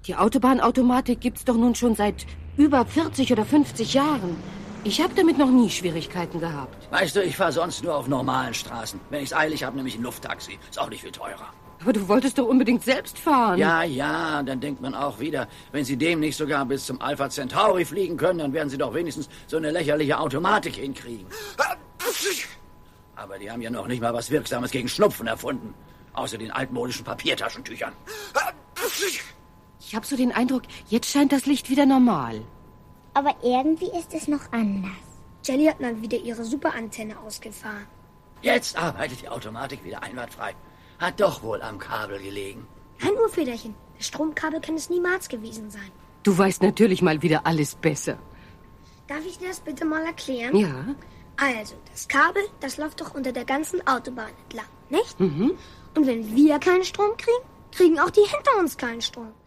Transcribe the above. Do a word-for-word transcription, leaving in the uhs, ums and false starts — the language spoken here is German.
Die Autobahnautomatik gibt's doch nun schon seit über vierzig oder fünfzig Jahren. Ich habe damit noch nie Schwierigkeiten gehabt. Weißt du, ich fahre sonst nur auf normalen Straßen. Wenn ich's eilig habe, nehme ich ein Lufttaxi. Ist auch nicht viel teurer. Aber du wolltest doch unbedingt selbst fahren. Ja, ja, dann denkt man auch wieder, wenn Sie dem nicht sogar bis zum Alpha Centauri fliegen können, dann werden Sie doch wenigstens so eine lächerliche Automatik hinkriegen. Aber die haben ja noch nicht mal was Wirksames gegen Schnupfen erfunden. Außer den altmodischen Papiertaschentüchern. Ich habe so den Eindruck, jetzt scheint das Licht wieder normal. Aber irgendwie ist es noch anders. Jelly hat mal wieder ihre Superantenne ausgefahren. Jetzt arbeitet die Automatik wieder einwandfrei. Hat doch wohl am Kabel gelegen. Kein Urfederchen. Das Stromkabel kann es niemals gewesen sein. Du weißt natürlich mal wieder alles besser. Darf ich dir das bitte mal erklären? Ja. Also, das Kabel, das läuft doch unter der ganzen Autobahn entlang, nicht? Mhm. Und wenn wir keinen Strom kriegen, kriegen auch die hinter uns keinen Strom.